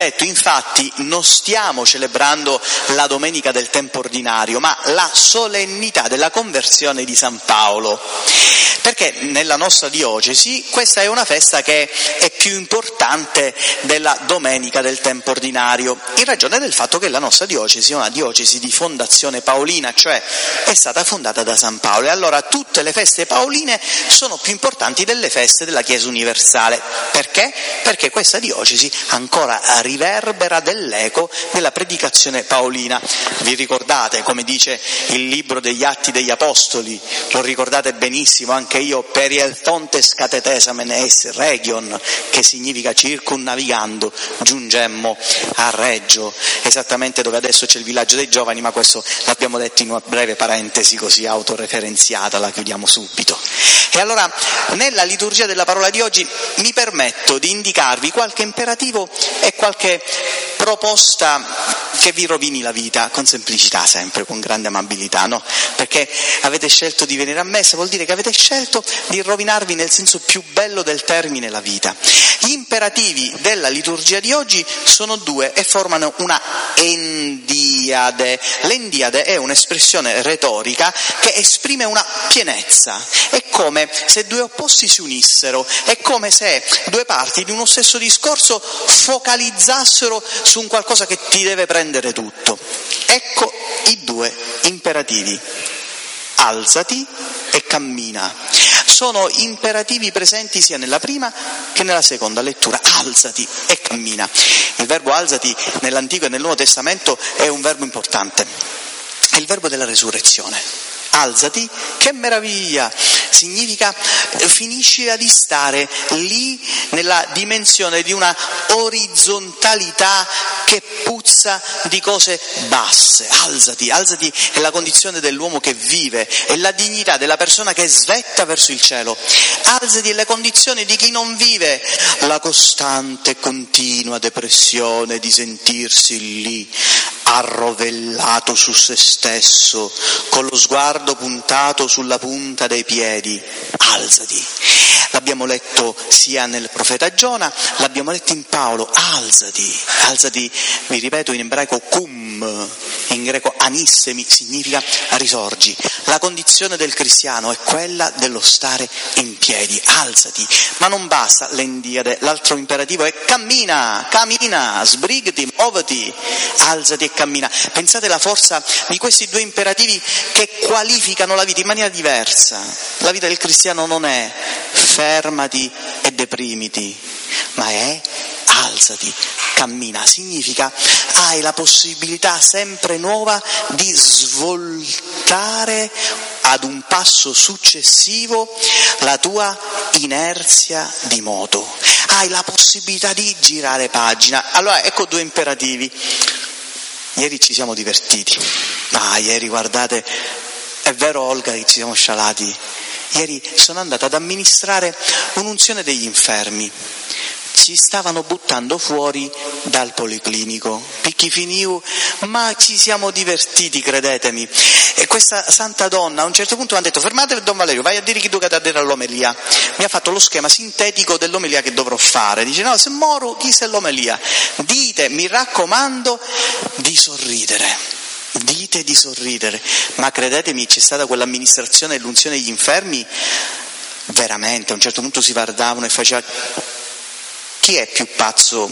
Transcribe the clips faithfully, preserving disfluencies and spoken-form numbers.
Infatti non stiamo celebrando la domenica del tempo ordinario, ma la solennità della conversione di San Paolo, perché nella nostra diocesi questa è una festa che è più importante della domenica del tempo ordinario, in ragione del fatto che la nostra diocesi è una diocesi di fondazione paolina, cioè è stata fondata da San Paolo, e allora tutte le feste paoline sono più importanti delle feste della Chiesa universale. Perché? Perché questa diocesi ancora riverbera dell'eco della predicazione paolina. Vi ricordate, come dice il libro degli Atti degli Apostoli, lo ricordate benissimo anche io, perieltontes catetesamen es region, che significa circunnavigando giungemmo a Reggio, esattamente dove adesso c'è il villaggio dei giovani, ma questo l'abbiamo detto in una breve parentesi così autoreferenziata, la chiudiamo subito. E allora nella liturgia della parola di oggi mi permetto di indicarvi qualche imperativo e qualche proposta che vi rovini la vita, con semplicità sempre, con grande amabilità, no? Perché avete scelto di venire a messa, vuol dire che avete scelto di rovinarvi nel senso più bello del termine la vita. Gli imperativi della liturgia di oggi sono due e formano una endiade. L'endiade è un'espressione retorica che esprime una pienezza, è come se due opposti si unissero, è come se due parti di uno stesso discorso focalizzassero su un qualcosa che ti deve prendere tutto. Ecco i due imperativi: alzati e cammina. Sono imperativi presenti sia nella prima che nella seconda lettura. Alzati e cammina. Il verbo alzati nell'Antico e nel Nuovo Testamento è un verbo importante, è il verbo della resurrezione. Alzati, che meraviglia! Significa finiscila di stare lì nella dimensione di una orizzontalità che puzza di cose basse. Alzati, alzati è la condizione dell'uomo che vive, è la dignità della persona che svetta verso il cielo. Alzati è la condizione di chi non vive la costante e continua depressione di sentirsi lì arrovellato su se stesso, con lo sguardo puntato sulla punta dei piedi. Alzati. L'abbiamo letto sia nel profeta Giona, l'abbiamo letto in Paolo. Alzati, alzati, vi ripeto, in ebraico cum, in greco anissemi, significa risorgi. La condizione del cristiano è quella dello stare in piedi. Alzati, ma non basta l'endiade, l'altro imperativo è cammina, cammina, sbrigati, muoviti, alzati e cammina. Pensate alla forza di questi due imperativi che qualificano la vita in maniera diversa. La vita del cristiano non è fermati e deprimiti, ma è alzati, cammina. Significa hai la possibilità sempre nuova di svoltare ad un passo successivo la tua inerzia di moto. Hai la possibilità di girare pagina. Allora ecco due imperativi. Ieri ci siamo divertiti. Ah, ieri guardate, è vero Olga che ci siamo scialati. Ieri sono andato ad amministrare un'unzione degli infermi. Ci stavano buttando fuori dal policlinico, picchi finiu, ma ci siamo divertiti, credetemi. E questa santa donna a un certo punto mi ha detto: fermate Don Valerio, vai a dire chi tu cadere all'omelia. Mi ha fatto lo schema sintetico dell'omelia che dovrò fare. Dice: no, se moro, chi se l'omelia? Dite, mi raccomando, di sorridere. Dite di sorridere, ma credetemi, c'è stata quell'amministrazione dell'unzione degli infermi, veramente, a un certo punto si guardavano e faceva: chi è più pazzo?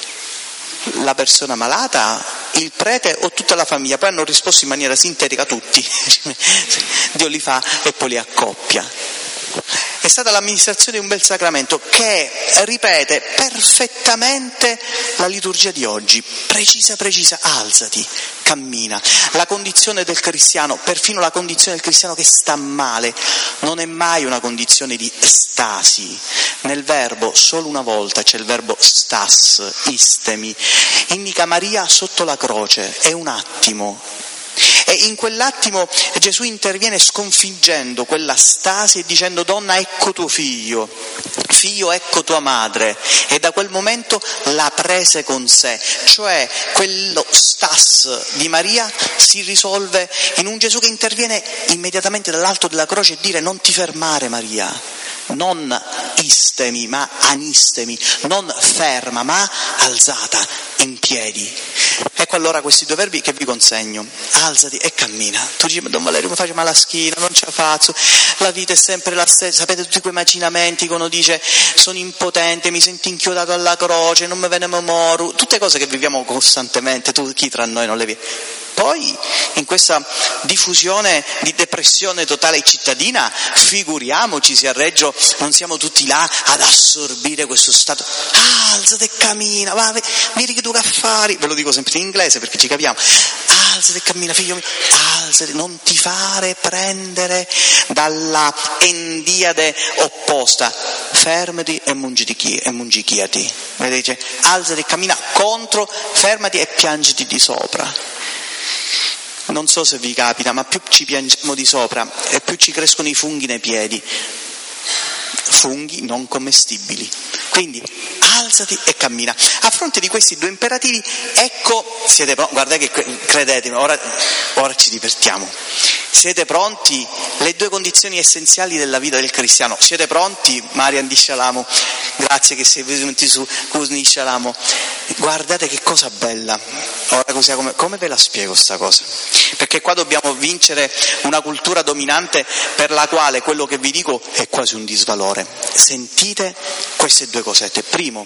La persona malata, il prete o tutta la famiglia? Poi hanno risposto in maniera sintetica tutti. Dio li fa e poi li accoppia. È stata l'amministrazione di un bel sacramento che ripete perfettamente la liturgia di oggi, precisa precisa, alzati, cammina. La condizione del cristiano, perfino la condizione del cristiano che sta male, non è mai una condizione di stasi. Nel verbo solo una volta c'è il verbo stas, istemi, indica Maria sotto la croce, è un attimo. E in quell'attimo Gesù interviene sconfiggendo quella stasi e dicendo: donna, ecco tuo figlio, figlio, ecco tua madre. E da quel momento la prese con sé, cioè quello stas di Maria si risolve in un Gesù che interviene immediatamente dall'alto della croce e dire: non ti fermare Maria, non anistemi, ma anistemi, non ferma, ma alzata, in piedi. Ecco allora questi due verbi che vi consegno: alzati e cammina. Tu dici, ma Don Valerio mi faccio male la schiena, non ce la faccio, la vita è sempre la stessa, sapete tutti quei macinamenti che uno dice sono impotente, mi sento inchiodato alla croce, non mi viene memoru, tutte cose che viviamo costantemente, tu chi tra noi non le vive? Poi in questa diffusione di depressione totale cittadina, figuriamoci se a Reggio non siamo tutti là ad assorbire questo stato. Ah, alzati e cammina, va, vedi che tu che affari, ve lo dico sempre in inglese perché ci capiamo. Alzati e cammina, figlio mio, alzati, non ti fare prendere dalla endiade opposta, fermati e mungichiati. Vedete, alzati e cammina contro, fermati e piangiti di sopra. Non so se vi capita, ma più ci piangiamo di sopra e più ci crescono i funghi nei piedi, funghi non commestibili. Quindi alzati e cammina. A fronte di questi due imperativi, ecco, siete pronti, guardate che credetemi, ora, ora ci divertiamo. Siete pronti? Le due condizioni essenziali della vita del cristiano. Siete pronti? Marian di Shalamo, grazie che sei venuti su di Shalamo. Guardate che cosa bella. Ora così, come, come ve la spiego sta cosa? Perché qua dobbiamo vincere una cultura dominante per la quale quello che vi dico è quasi un disvalore. Sentite queste due cosette. Primo,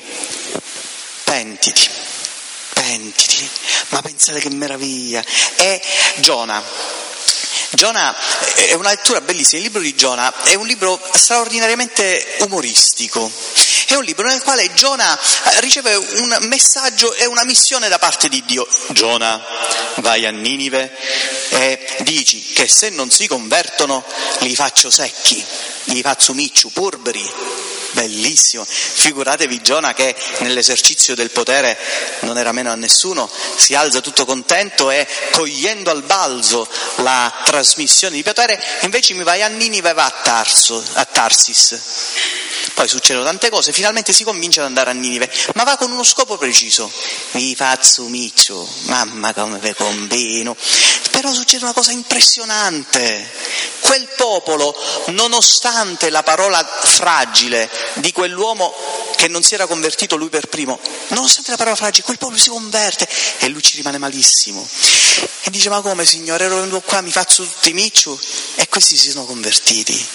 pentiti, pentiti. Ma pensate che meraviglia. È Giona. Giona è una lettura bellissima, il libro di Giona è un libro straordinariamente umoristico, è un libro nel quale Giona riceve un messaggio e una missione da parte di Dio. Giona, vai a Ninive e dici che se non si convertono li faccio secchi, li faccio micciu, purberi. Bellissimo, figuratevi Giona che nell'esercizio del potere non era meno a nessuno, si alza tutto contento e cogliendo al balzo la trasmissione di potere, invece mi vai a Ninive e va a Tarso, a Tarsis. Poi succedono tante cose, finalmente si convince ad andare a Ninive, ma va con uno scopo preciso. Vi faccio miccio, mamma come ve combino. Però succede una cosa impressionante. Quel popolo, nonostante la parola fragile di quell'uomo che non si era convertito lui per primo, nonostante la parola fragile, quel popolo si converte e lui ci rimane malissimo. E dice, ma come signore, ero venuto qua, mi faccio tutti miccio? E questi si sono convertiti.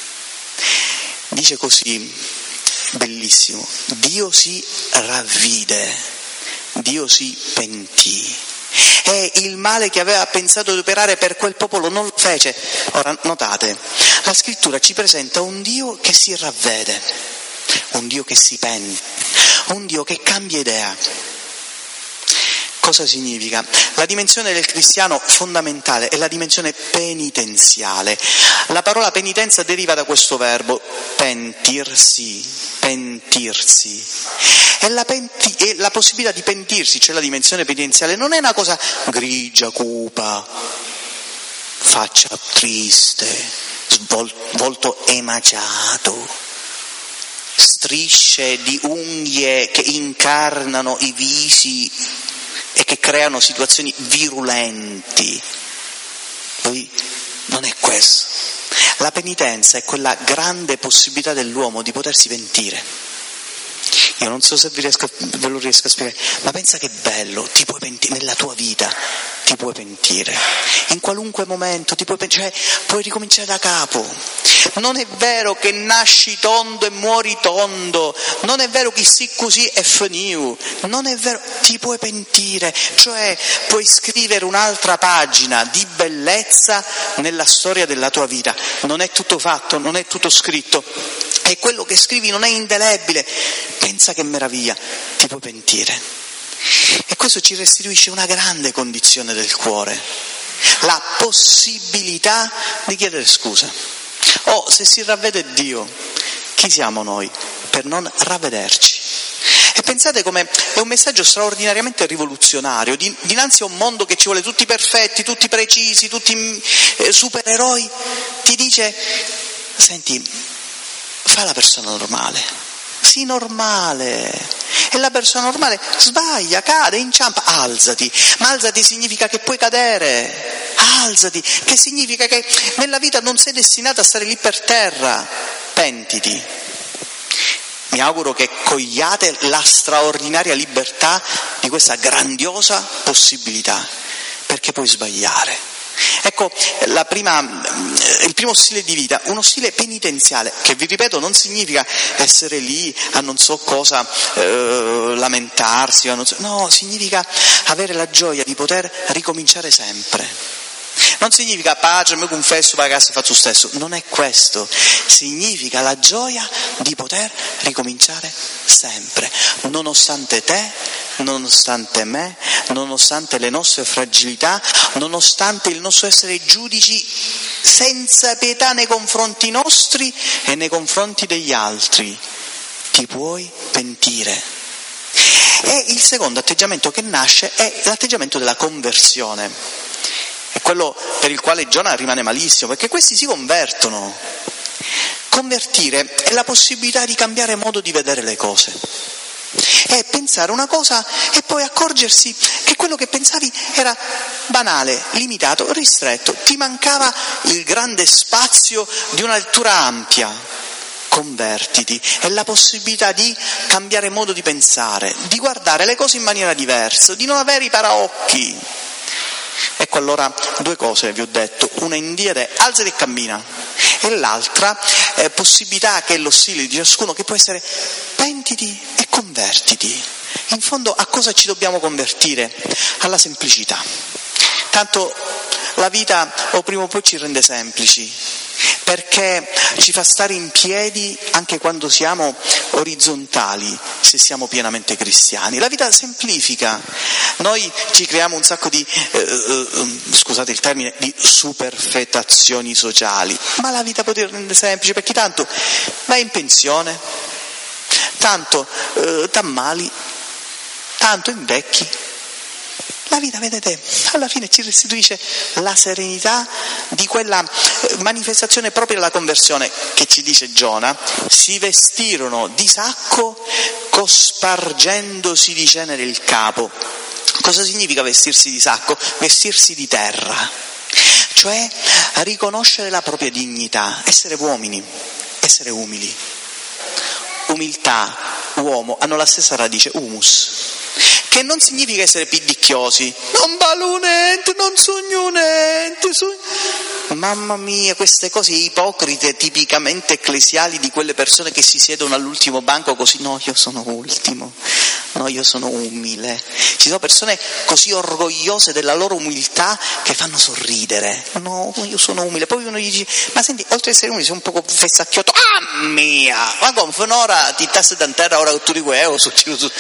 Dice così, bellissimo, Dio si ravvide, Dio si pentì. E il male che aveva pensato di operare per quel popolo non lo fece. Ora notate, la scrittura ci presenta un Dio che si ravvede, un Dio che si pente, un Dio che cambia idea. Cosa significa? La dimensione del cristiano fondamentale è la dimensione penitenziale. La parola penitenza deriva da questo verbo pentirsi, pentirsi. E la, penti- e la possibilità di pentirsi, cioè la dimensione penitenziale, non è una cosa grigia, cupa, faccia triste, svol- volto emaciato, strisce di unghie che incarnano i visi e che creano situazioni virulenti. Poi non è questo. La penitenza è quella grande possibilità dell'uomo di potersi pentire. Io non so se vi riesco, ve lo riesco a spiegare, ma pensa che bello, ti puoi pentire nella tua vita, ti puoi pentire, in qualunque momento ti puoi pentire, cioè puoi ricominciare da capo. Non è vero che nasci tondo e muori tondo, non è vero che sì così è finito, non è vero, ti puoi pentire, cioè puoi scrivere un'altra pagina di bellezza nella storia della tua vita. Non è tutto fatto, non è tutto scritto, e quello che scrivi non è indelebile. Pensa che meraviglia, ti puoi pentire. E questo ci restituisce una grande condizione del cuore, la possibilità di chiedere scusa. Oh, se si ravvede Dio, chi siamo noi per non ravvederci? E pensate come è un messaggio straordinariamente rivoluzionario, di, dinanzi a un mondo che ci vuole tutti perfetti, tutti precisi, tutti eh, supereroi, ti dice, senti, fa la persona normale, sii normale, e la persona normale sbaglia, cade, inciampa, alzati, ma alzati significa che puoi cadere, alzati, che significa che nella vita non sei destinato a stare lì per terra, pentiti. mi auguro che cogliate la straordinaria libertà di questa grandiosa possibilità, perché puoi sbagliare. Ecco, la prima, il primo stile di vita, uno stile penitenziale, che vi ripeto non significa essere lì a non so cosa eh, lamentarsi, a non so, no, significa avere la gioia di poter ricominciare sempre. Non significa pace, mi confesso, pagasse, faccio stesso, non è questo, significa la gioia di poter ricominciare sempre, nonostante te, nonostante me, nonostante le nostre fragilità, nonostante il nostro essere giudici senza pietà nei confronti nostri e nei confronti degli altri, ti puoi pentire. E il secondo atteggiamento che nasce è l'atteggiamento della conversione. È quello per il quale Giona rimane malissimo, perché questi si convertono. Convertire è la possibilità di cambiare modo di vedere le cose. È pensare una cosa e poi accorgersi che quello che pensavi era banale, limitato, ristretto. Ti mancava il grande spazio di una lettura ampia. Convertiti, è la possibilità di cambiare modo di pensare, di guardare le cose in maniera diversa, di non avere i paraocchi. Ecco, allora due cose vi ho detto, una in dire alzati e cammina, e l'altra eh, possibilità che è lo stile di ciascuno, che può essere pentiti e convertiti. In fondo a cosa ci dobbiamo convertire? Alla semplicità. Tanto la vita o prima o poi ci rende semplici, perché ci fa stare in piedi anche quando siamo orizzontali, se siamo pienamente cristiani. La vita semplifica. Noi ci creiamo un sacco di, eh, eh, scusate il termine, di superfetazioni sociali, ma la vita può rendere semplice, perché tanto vai in pensione, tanto eh, t'ammali, tanto invecchi. La vita, vedete, alla fine ci restituisce la serenità di quella manifestazione propria della conversione che ci dice Giona: si vestirono di sacco cospargendosi di cenere il capo. Cosa significa vestirsi di sacco? Vestirsi di terra, cioè riconoscere la propria dignità, essere uomini, essere umili. Umiltà, uomo, hanno la stessa radice, humus, che non significa essere pidicchiosi, non valgo niente, non sogno niente, sogno... mamma mia, queste cose ipocrite, tipicamente ecclesiali, di quelle persone che si siedono all'ultimo banco così, no, io sono ultimo, no, io sono umile. Ci sono persone così orgogliose della loro umiltà che fanno sorridere, no, io sono umile. Poi uno gli dice, ma senti, oltre ad essere umile sei un poco fessacchiotto, ah mia, ma come, finora ti tassi da terra, ora che tu di quello, su, su.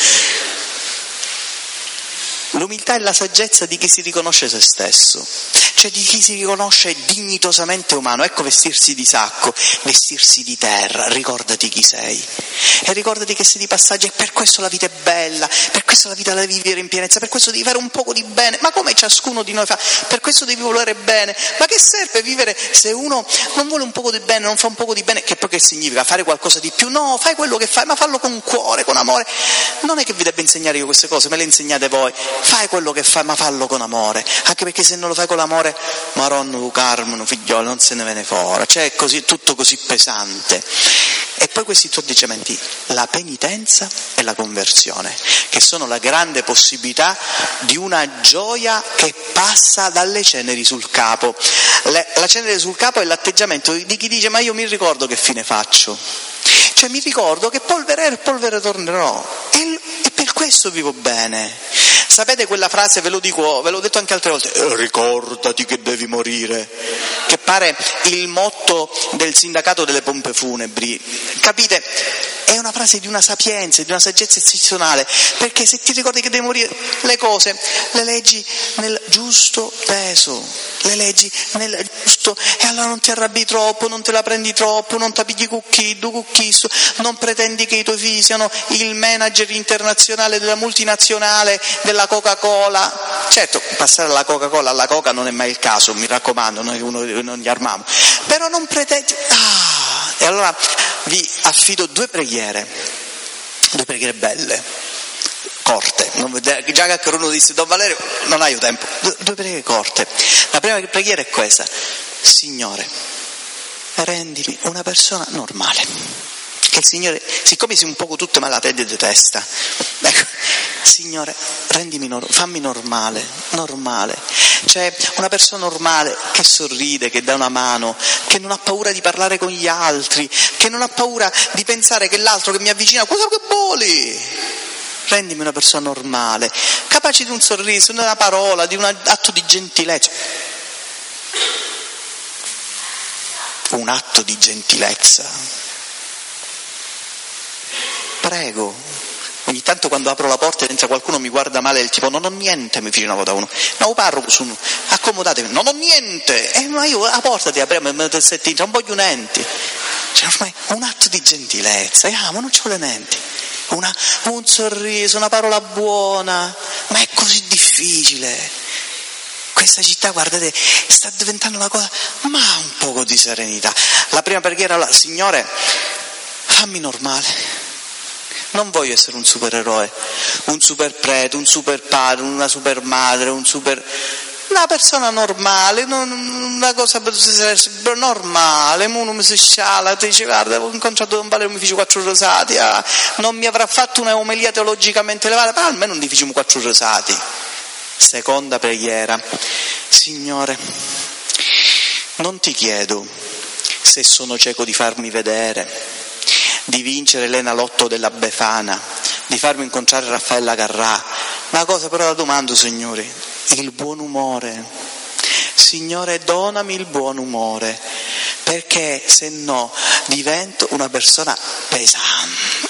L'umiltà è la saggezza di chi si riconosce se stesso, cioè di chi si riconosce dignitosamente umano. Ecco, vestirsi di sacco, vestirsi di terra, ricordati chi sei e ricordati che sei di passaggio, e per questo la vita è bella, per questo la vita la devi vivere in pienezza, per questo devi fare un poco di bene, ma come ciascuno di noi fa, per questo devi volere bene. Ma che serve vivere se uno non vuole un poco di bene, non fa un poco di bene, che poi che significa? Fare qualcosa di più? No, fai quello che fai, ma fallo con cuore, con amore. Non è che vi debba insegnare io queste cose, me le insegnate voi. Fai quello che fai, ma fallo con amore, anche perché se non lo fai con l'amore, maronno, carmano, figliolo, non se ne viene fuori, cioè così, tutto così pesante. E poi questi due atteggiamenti, la penitenza e la conversione, che sono la grande possibilità di una gioia che passa dalle ceneri sul capo. Le, la cenere sul capo è l'atteggiamento di chi dice, ma io mi ricordo che fine faccio, cioè mi ricordo che polvere è, polvere tornerò, e, e per questo vivo bene. Sapete quella frase, ve lo dico, ve l'ho detto anche altre volte, ricordati che devi morire, che pare il motto del sindacato delle pompe funebri. Capite? È una frase di una sapienza, di una saggezza eccezionale, perché se ti ricordi che devi morire, le cose le leggi nel giusto peso, le leggi nel giusto, e allora non ti arrabbi troppo, non te la prendi troppo, non ti pigli cucchiddu, cucchisto, non pretendi che i tuoi figli siano il manager internazionale della multinazionale della Coca-Cola. Certo, passare dalla Coca-Cola alla Coca non è mai il caso, mi raccomando, noi uno, non gli armiamo, però non pretendi. Ah, e allora vi affido due preghiere, due preghiere belle, corte. Già che uno disse, Don Valerio, non hai tempo, due, due preghiere corte. La prima preghiera è questa: Signore, rendimi una persona normale, Che il Signore, siccome siamo un poco tutte malate di testa, ecco, Signore, rendimi nor- fammi normale, normale. Cioè, una persona normale che sorride, che dà una mano, che non ha paura di parlare con gli altri, che non ha paura di pensare che l'altro che mi avvicina, cosa che vuoli? Rendimi una persona normale, capace di un sorriso, di una parola, di un atto di gentilezza. Un atto di gentilezza. Prego, ogni tanto quando apro la porta e entra qualcuno mi guarda male del tipo non ho niente, mi vicino da uno, no parlo, sono, accomodatevi, non ho niente, e eh, ma io la porta ti apriamo e mi metto il non voglio niente, cioè ormai un atto di gentilezza, ah ma non c'ho le niente, una, un sorriso, una parola buona, ma è così difficile, questa città guardate sta diventando una cosa, ma un poco di serenità, la prima preghiera alla Signore, fammi normale. Non voglio essere un supereroe, un super prete, un super padre, una super madre, un super... una persona normale, non, una cosa normale, uno mi si sciala, ti dice guarda ho incontrato Don Valerio, mi fece quattro rosati, ah, non mi avrà fatto una omelia teologicamente elevata, ma almeno non ti facciamo quattro rosati. Seconda preghiera, Signore, non ti chiedo se sono cieco di farmi vedere, di vincere l'Enalotto della Befana, di farmi incontrare Raffaella Carrà. Una cosa però la domando, Signore, il buon umore. Signore, donami il buon umore, perché se no divento una persona pesante.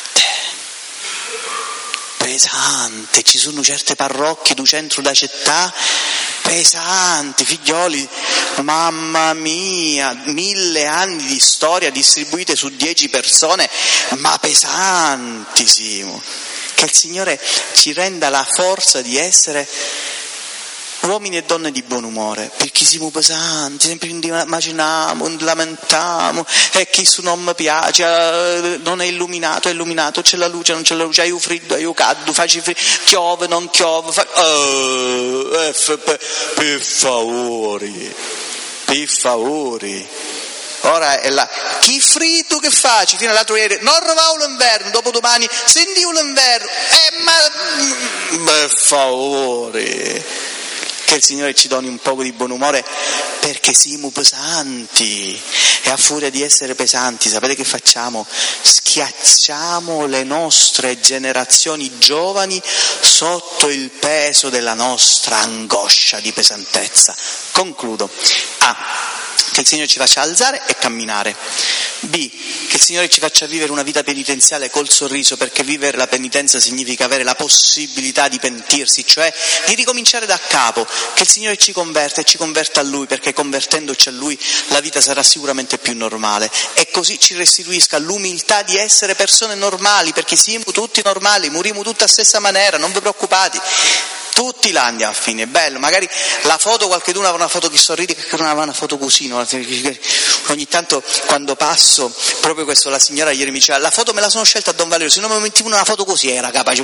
Pesante, ci sono certe parrocchie du centro da città pesanti, figlioli, mamma mia, mille anni di storia distribuite su dieci persone, ma pesanti, Simo. Che il Signore ci renda la forza di essere uomini e donne di buon umore, perché siamo pesanti, sempre immaginiamo, lamentiamo, e chi su non mi piace, non è illuminato, è illuminato, c'è la luce, non c'è la luce, hai un freddo, hai un caldo, facci freddo, chiove, non chiove, fa... oh, eh, per, per favore, per favore. Ora è là, chi freddo che facci? Fino all'altro ieri, non rovavo l'inverno, dopo domani sentivo l'inverno, eh ma, per favore. Che il Signore ci doni un poco di buon umore, perché siamo pesanti, e a furia di essere pesanti, sapete che facciamo? Schiacciamo le nostre generazioni giovani sotto il peso della nostra angoscia di pesantezza. Concludo. A. Che il Signore ci faccia alzare e camminare. B. Che il Signore ci faccia vivere una vita penitenziale col sorriso, perché vivere la penitenza significa avere la possibilità di pentirsi, cioè di ricominciare da capo. Che il Signore ci converta e ci converta a Lui, perché convertendoci a Lui la vita sarà sicuramente più normale, e così ci restituisca l'umiltà di essere persone normali, perché siamo tutti normali, moriamo tutti alla stessa maniera, non vi preoccupate. Tutti là andiamo a fine, è bello, magari la foto, qualcuno aveva una foto che sorride, qualcuno aveva una foto così, no? Ogni tanto quando passo, proprio questo, la signora ieri mi diceva, la foto me la sono scelta a Don Valerio, se non mi mettevo una foto così era capace.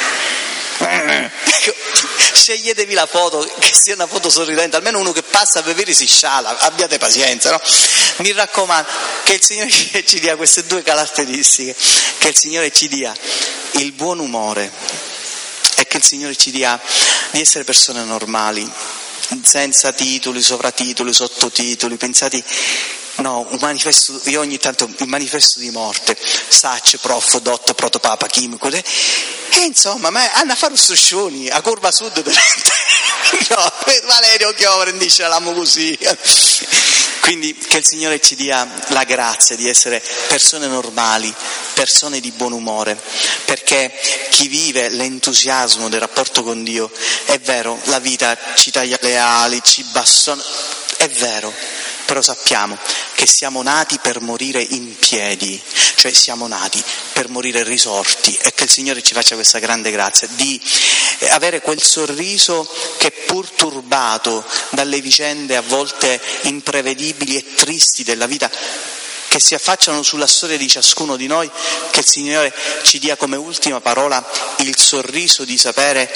Sceglietevi la foto, che sia una foto sorridente, almeno uno che passa a vedere si sciala, abbiate pazienza, no? Mi raccomando, che il Signore ci dia queste due caratteristiche, che il Signore ci dia il buon umore, e che il Signore ci dia di essere persone normali, senza titoli, sovratitoli, sottotitoli, pensati, no, un manifesto, io ogni tanto, il manifesto di morte, Sac, Prof, Dot, Protopapa, chimico, e insomma, ma hanno a fare struscioni, a curva sud, no, Valerio Chiova rendisce l'amo così. Quindi che il Signore ci dia la grazia di essere persone normali, persone di buon umore, perché chi vive l'entusiasmo del rapporto con Dio, è vero, la vita ci taglia le ali, ci bastona, è vero, però sappiamo che siamo nati per morire in piedi, cioè siamo nati per morire risorti, e che il Signore ci faccia questa grande grazia di avere quel sorriso che, pur turbato dalle vicende a volte imprevedibili e tristi della vita che si affacciano sulla storia di ciascuno di noi, che il Signore ci dia come ultima parola il sorriso di sapere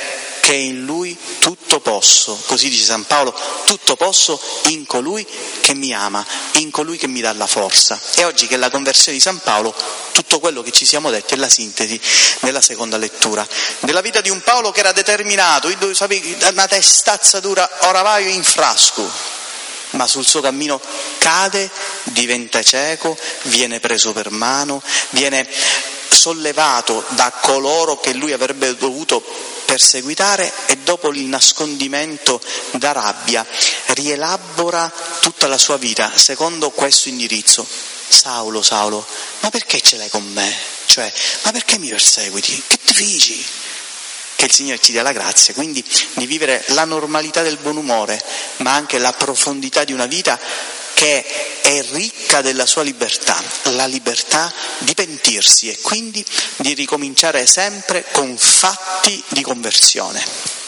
che in Lui tutto posso, così dice San Paolo, tutto posso in colui che mi ama, in colui che mi dà la forza. E oggi che è la conversione di San Paolo, tutto quello che ci siamo detti è la sintesi nella seconda lettura. Della vita di un Paolo che era determinato, sapevi, una testazza dura, oravaio in frasco, ma sul suo cammino cade, diventa cieco, viene preso per mano, viene sollevato da coloro che lui avrebbe dovuto perseguitare e dopo il nascondimento da rabbia rielabora tutta la sua vita secondo questo indirizzo. Saulo, Saulo, ma perché ce l'hai con me? Cioè, ma perché mi perseguiti? Che ti figi? Che il Signore ci dia la grazia, quindi, di vivere la normalità del buon umore, ma anche la profondità di una vita che è ricca della sua libertà, la libertà di pentirsi e quindi di ricominciare sempre con fatti di conversione.